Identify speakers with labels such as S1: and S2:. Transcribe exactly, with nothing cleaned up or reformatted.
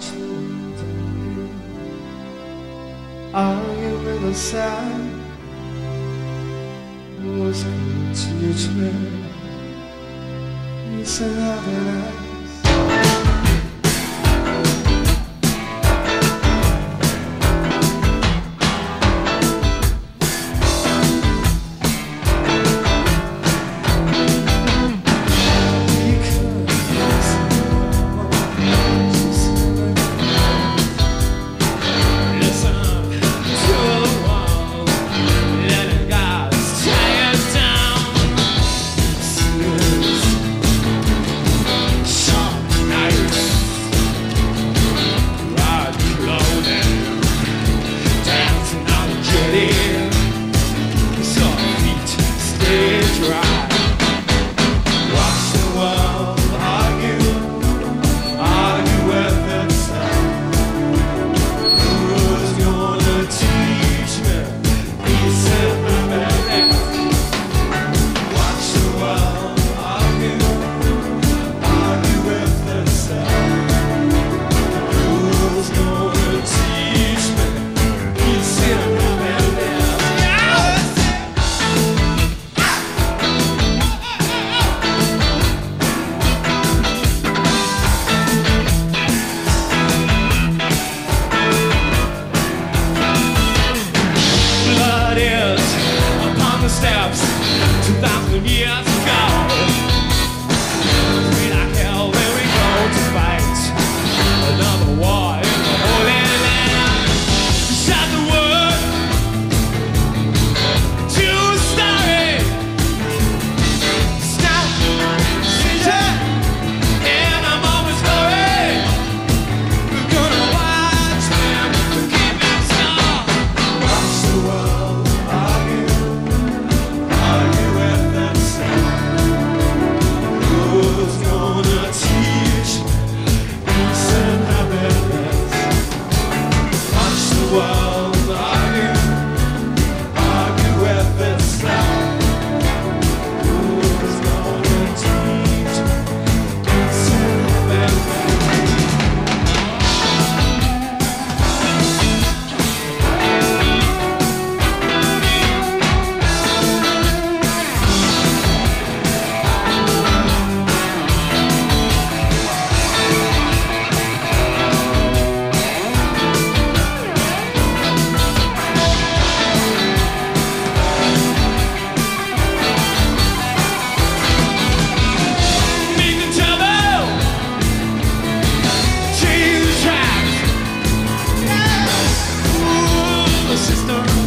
S1: Argue with the sun was going to teach me peace and happiness. Steps two thousand years ago. We like hell when we go to fight another war in the Holy Land. Shout the word to story. Stop, Caesar, and I'm always glory. We're gonna watch them keep it strong. Watch the world argue. Who's gonna teach peace and happiness? Watch the world argue, argue with itself. Who's gonna teach peace and happiness? Sister